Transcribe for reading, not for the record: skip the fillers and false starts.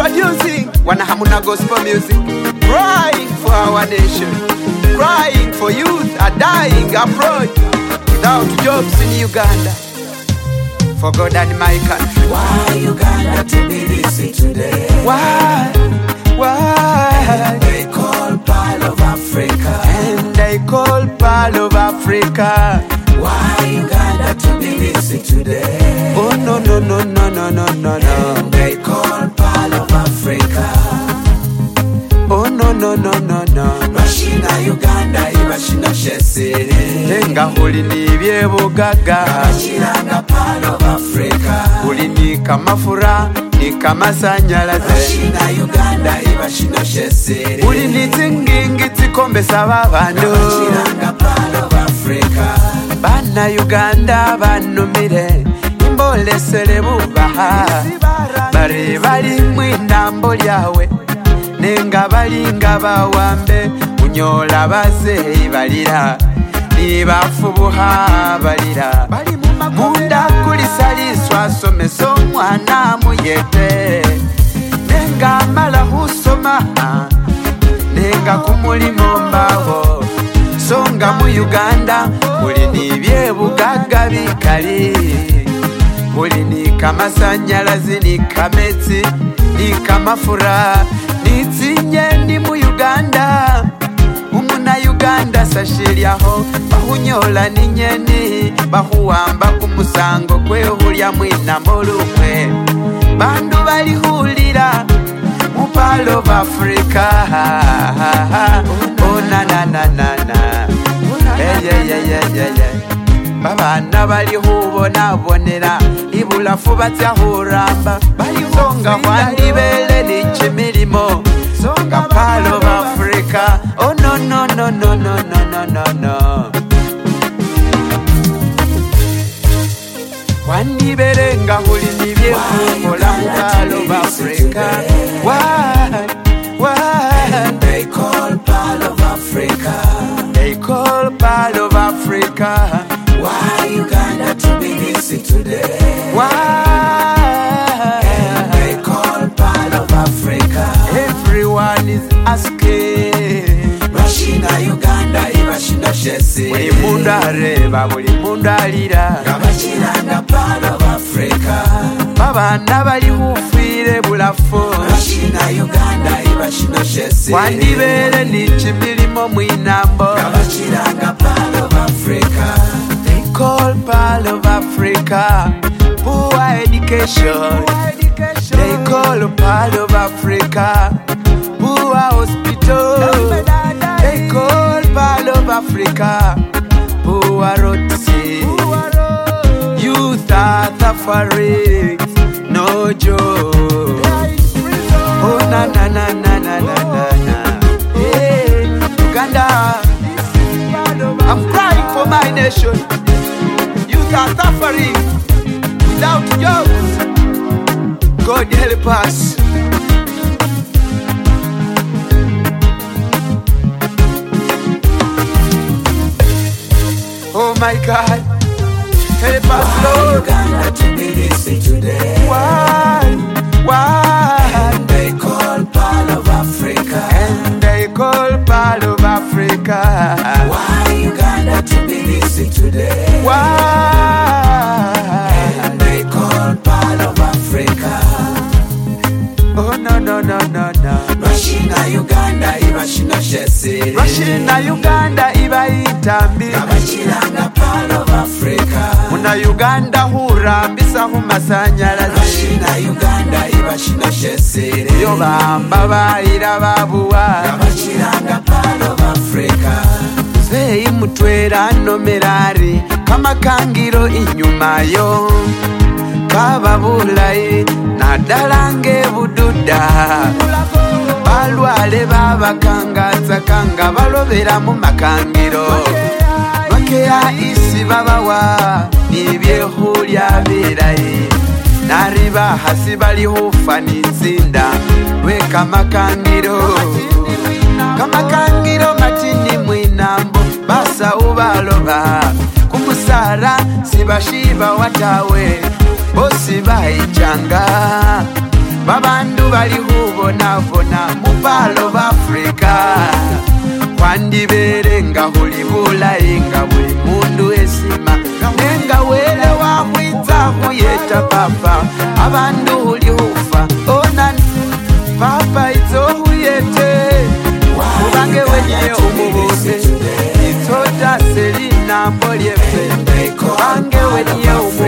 Introducing Wanahamuna Gospel Music. Crying for our nation, crying for youth are dying abroad without jobs in Uganda. For God and my country. Why Uganda to be busy today? Why? And they call Pearl of Africa. And they call Pearl of Africa. Why Uganda to be busy today? Oh no no no no no no no no. And they call Pearl of Africa. Oh no no no no no. Bashina Uganda ibashina shesere. Tenga huli ni byebugaga. Bashiranga Pearl of Africa. Huli ni kamafura ni kamasanyalaze. Bashina Uganda ibashina shesere. Huli ni zingingi zikombesa babandu. Bashiranga Pearl of Africa. Bana Uganda banumire imbolesere bubaha. Bari bali mwinambo lyawe nenga balinga bawambe unyola bazeyi balira nibafubuha balira munda kulisaliswa asomesa omwana muyete nenga amala husoma nenga kumulimo mbawo songa mu Uganda kuli nibyebugaga bikali kuli ni kamasanyalazi ni kametsi ni kamafura nizinye ni mu Uganda umuna Uganda sashilyaho bahunyola ninyeni bahuwamba kumusango kwehulya mwinambo lumwe bandu balihulira mu Pearl of Africa. Oh na na na na na. Babana balihubonabonera ibulafu batyahuramba songa hwandibele nichimilimo songa Pearl of Africa. Oh no no no no no no no no no. Hwandibele nga huli nibyehukola mu Pearl of Africa. Why? And they call Pearl of Africa. They call Pearl of Africa. Why Uganda to be busy today? Why? And they call Pearl of Africa. Everyone is asking. Bashina Uganda ibashina shesi. Buli mundu areba, buli mundu alira. Bashiranga Pearl of Africa. Babana bali hufire bulafu. Bashina Uganda ibashina shesi. Wandibele nichimilimo mwinambo. Bashiranga Pearl of Africa. They call Pearl of Africa. Poor education. They call Pearl of Africa. Poor hospital. They call Pearl of Africa. Poor roads. Youth are suffering. No joy. Oh na na na na na na na. Hey, Uganda. I'm crying for my nation. Youth are suffering without jobs. God help us. Oh my God, help us, Lord. Uganda to be busy today. Why? And they call Pearl of Africa. And they call Pearl of Africa. Why Uganda to be busy today? Why? And they call Pearl of Africa. Oh no no no no no. Bashina Uganda ibashina shesi. Bashina Uganda iba itambi. Bashiranga Pearl of Africa. Muna Uganda hurambisa humasanyalazi. Bashina Uganda ibashina shesi. Yo bamba baira babuwa. Bashiranga Pearl of Africa. Zeyi mutwera no merari kama kangiro inyuma yo kababulayi nadalange bududa balwale babakangaza kanga balobera mu makangiro bakeya isi babawa nibyehulya birayi nariba hasi balihufa n'itsinda lwe kamakangiro matini mwinambo basa ubaloba kumusara sibashiba watawe bosi bayichanga babandu bali hubonabona mupalo b'Afrika kwandibere nga huli bulayi nga buli mundu esima nenga wele wahwiza huyeta papa abandu huli hufa onani papa izo huyete mubange wenye umubuze itota selina mbolyefe bange wenye umubuze